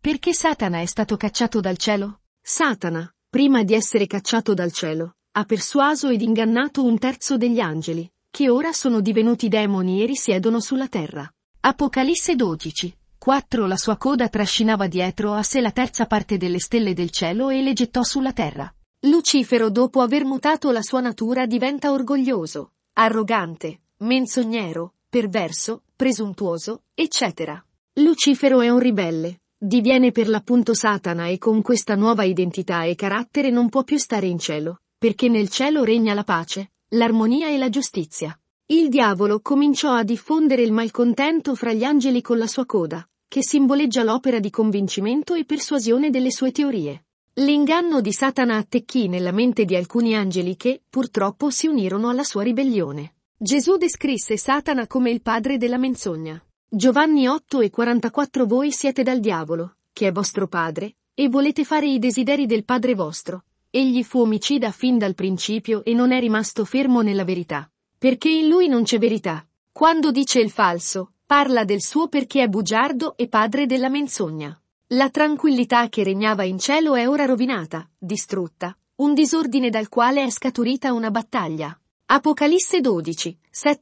Perché Satana è stato cacciato dal cielo? Satana, prima di essere cacciato dal cielo, ha persuaso ed ingannato un terzo degli angeli, che ora sono divenuti demoni e risiedono sulla terra. Apocalisse 12. 4 La sua coda trascinava dietro a sé la terza parte delle stelle del cielo e le gettò sulla terra. Lucifero, dopo aver mutato la sua natura, diventa orgoglioso, arrogante, menzognero, perverso, presuntuoso, eccetera. Lucifero è un ribelle, diviene per l'appunto Satana e con questa nuova identità e carattere non può più stare in cielo, perché nel cielo regna la pace, l'armonia e la giustizia. Il diavolo cominciò a diffondere il malcontento fra gli angeli con la sua coda, che simboleggia l'opera di convincimento e persuasione delle sue teorie. L'inganno di Satana attecchì nella mente di alcuni angeli che, purtroppo, si unirono alla sua ribellione. Gesù descrisse Satana come il padre della menzogna. Giovanni 8:44 Voi siete dal diavolo, che è vostro padre, e volete fare i desideri del padre vostro. Egli fu omicida fin dal principio e non è rimasto fermo nella verità, perché in lui non c'è verità. Quando dice il falso, parla del suo perché è bugiardo e padre della menzogna. La tranquillità che regnava in cielo è ora rovinata, distrutta, un disordine dal quale è scaturita una battaglia. Apocalisse 12,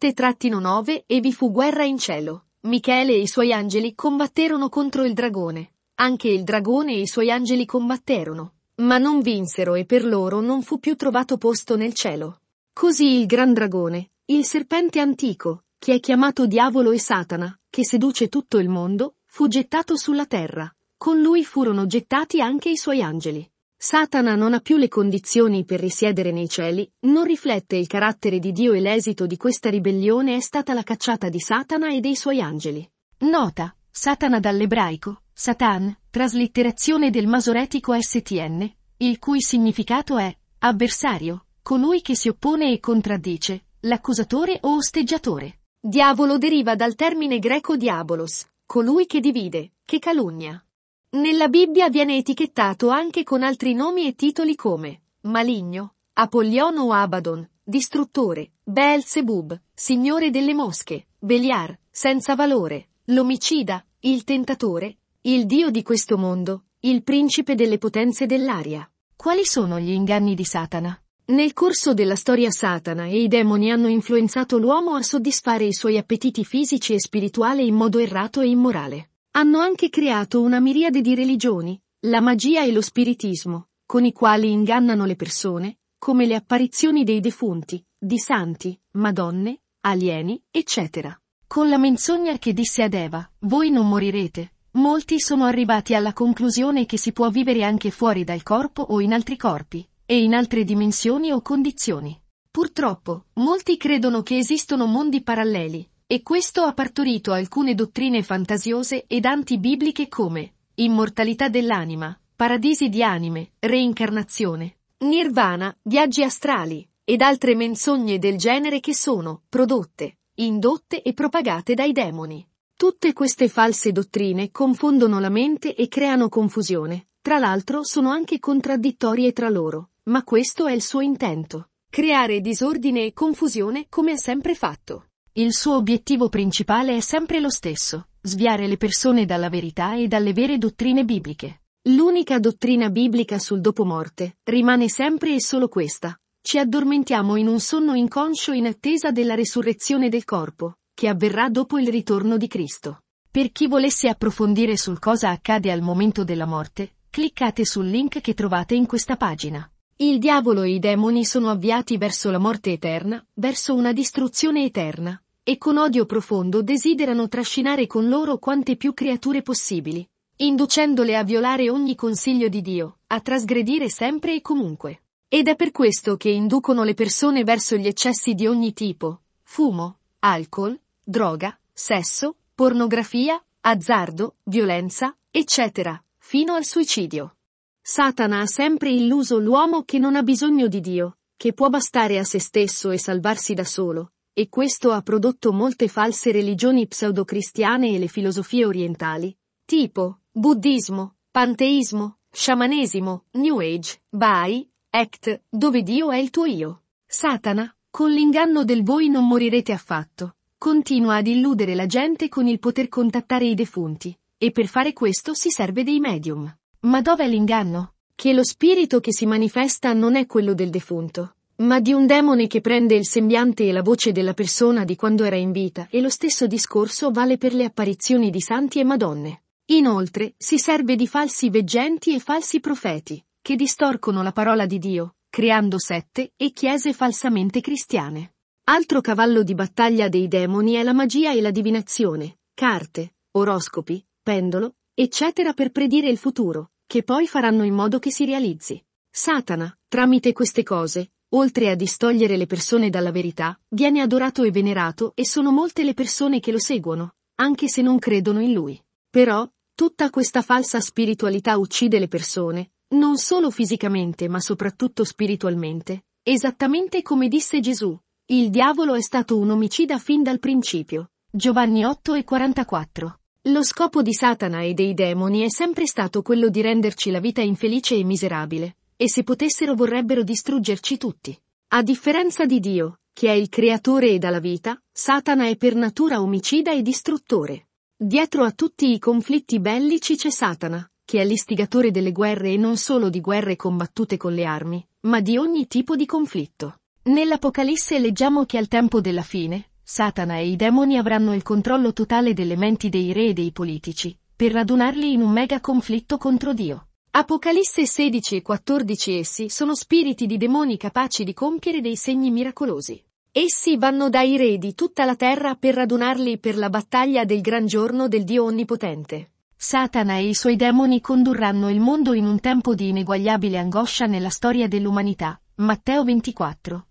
7-9 E vi fu guerra in cielo. Michele e i suoi angeli combatterono contro il dragone. Anche il dragone e i suoi angeli combatterono, ma non vinsero e per loro non fu più trovato posto nel cielo. Così il gran dragone, il serpente antico, che è chiamato Diavolo e Satana, che seduce tutto il mondo, fu gettato sulla terra. Con lui furono gettati anche i suoi angeli. Satana non ha più le condizioni per risiedere nei cieli, non riflette il carattere di Dio e l'esito di questa ribellione è stata la cacciata di Satana e dei suoi angeli. Nota: Satana dall'ebraico, Satan, traslitterazione del masoretico STN, il cui significato è avversario, colui che si oppone e contraddice, l'accusatore o osteggiatore. Diavolo deriva dal termine greco diabolos, colui che divide, che calunnia. Nella Bibbia viene etichettato anche con altri nomi e titoli come maligno, Apollyon o Abaddon, distruttore, Beelzebub, signore delle mosche, Beliar, senza valore, l'omicida, il tentatore, il dio di questo mondo, il principe delle potenze dell'aria. Quali sono gli inganni di Satana? Nel corso della storia Satana e i demoni hanno influenzato l'uomo a soddisfare i suoi appetiti fisici e spirituali in modo errato e immorale. Hanno anche creato una miriade di religioni, la magia e lo spiritismo, con i quali ingannano le persone, come le apparizioni dei defunti, di santi, madonne, alieni, eccetera. Con la menzogna che disse ad Eva, voi non morirete, molti sono arrivati alla conclusione che si può vivere anche fuori dal corpo o in altri corpi, e in altre dimensioni o condizioni. Purtroppo, molti credono che esistono mondi paralleli, e questo ha partorito alcune dottrine fantasiose ed antibibliche come immortalità dell'anima, paradisi di anime, reincarnazione, nirvana, viaggi astrali, ed altre menzogne del genere che sono prodotte, indotte e propagate dai demoni. Tutte queste false dottrine confondono la mente e creano confusione, tra l'altro sono anche contraddittorie tra loro, ma questo è il suo intento, creare disordine e confusione come ha sempre fatto. Il suo obiettivo principale è sempre lo stesso, sviare le persone dalla verità e dalle vere dottrine bibliche. L'unica dottrina biblica sul dopomorte rimane sempre e solo questa. Ci addormentiamo in un sonno inconscio in attesa della resurrezione del corpo, che avverrà dopo il ritorno di Cristo. Per chi volesse approfondire sul cosa accade al momento della morte, cliccate sul link che trovate in questa pagina. Il diavolo e i demoni sono avviati verso la morte eterna, verso una distruzione eterna, e con odio profondo desiderano trascinare con loro quante più creature possibili, inducendole a violare ogni consiglio di Dio, a trasgredire sempre e comunque. Ed è per questo che inducono le persone verso gli eccessi di ogni tipo: fumo, alcol, droga, sesso, pornografia, azzardo, violenza, eccetera, fino al suicidio. Satana ha sempre illuso l'uomo che non ha bisogno di Dio, che può bastare a se stesso e salvarsi da solo, e questo ha prodotto molte false religioni pseudocristiane e le filosofie orientali, tipo buddismo, panteismo, sciamanesimo, New Age, Baha'i, ACT, dove Dio è il tuo io. Satana, con l'inganno del voi non morirete affatto, continua ad illudere la gente con il poter contattare i defunti, e per fare questo si serve dei medium. Ma dov'è l'inganno? Che lo spirito che si manifesta non è quello del defunto, ma di un demone che prende il sembiante e la voce della persona di quando era in vita, e lo stesso discorso vale per le apparizioni di santi e madonne. Inoltre, si serve di falsi veggenti e falsi profeti, che distorcono la parola di Dio, creando sette e chiese falsamente cristiane. Altro cavallo di battaglia dei demoni è la magia e la divinazione, carte, oroscopi, pendolo, eccetera per predire il futuro, che poi faranno in modo che si realizzi. Satana, tramite queste cose, oltre a distogliere le persone dalla verità, viene adorato e venerato e sono molte le persone che lo seguono, anche se non credono in lui. Però, tutta questa falsa spiritualità uccide le persone, non solo fisicamente ma soprattutto spiritualmente, esattamente come disse Gesù. Il diavolo è stato un omicida fin dal principio. Giovanni 8:44. Lo scopo di Satana e dei demoni è sempre stato quello di renderci la vita infelice e miserabile, e se potessero vorrebbero distruggerci tutti. A differenza di Dio, che è il creatore e dà la vita, Satana è per natura omicida e distruttore. Dietro a tutti i conflitti bellici c'è Satana, che è l'istigatore delle guerre e non solo di guerre combattute con le armi, ma di ogni tipo di conflitto. Nell'Apocalisse leggiamo che al tempo della fine, Satana e i demoni avranno il controllo totale delle menti dei re e dei politici, per radunarli in un mega conflitto contro Dio. Apocalisse 16 e 14. Essi sono spiriti di demoni capaci di compiere dei segni miracolosi. Essi vanno dai re di tutta la terra per radunarli per la battaglia del gran giorno del Dio Onnipotente. Satana e i suoi demoni condurranno il mondo in un tempo di ineguagliabile angoscia nella storia dell'umanità. Matteo 24,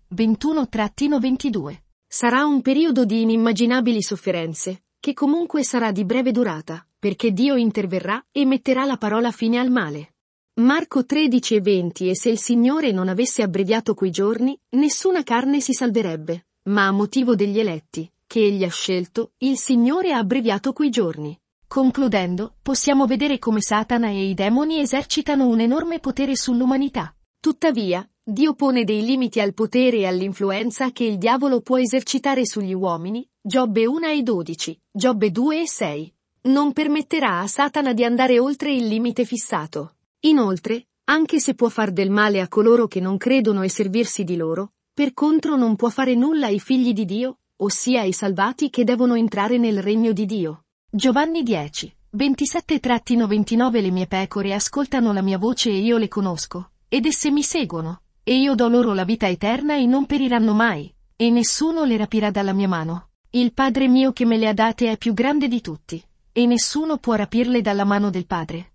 21-22. Sarà un periodo di inimmaginabili sofferenze, che comunque sarà di breve durata, perché Dio interverrà e metterà la parola fine al male. Marco 13 e 20. E se il Signore non avesse abbreviato quei giorni, nessuna carne si salverebbe, ma a motivo degli eletti, che egli ha scelto, il Signore ha abbreviato quei giorni. Concludendo, possiamo vedere come Satana e i demoni esercitano un enorme potere sull'umanità. Tuttavia, Dio pone dei limiti al potere e all'influenza che il diavolo può esercitare sugli uomini, Giobbe 1 e 12, Giobbe 2 e 6. Non permetterà a Satana di andare oltre il limite fissato. Inoltre, anche se può far del male a coloro che non credono e servirsi di loro, per contro non può fare nulla ai figli di Dio, ossia ai salvati che devono entrare nel regno di Dio. Giovanni 10, 27-29. Le mie pecore ascoltano la mia voce e io le conosco, ed esse mi seguono. E io do loro la vita eterna e non periranno mai, e nessuno le rapirà dalla mia mano. Il Padre mio che me le ha date è più grande di tutti, e nessuno può rapirle dalla mano del Padre.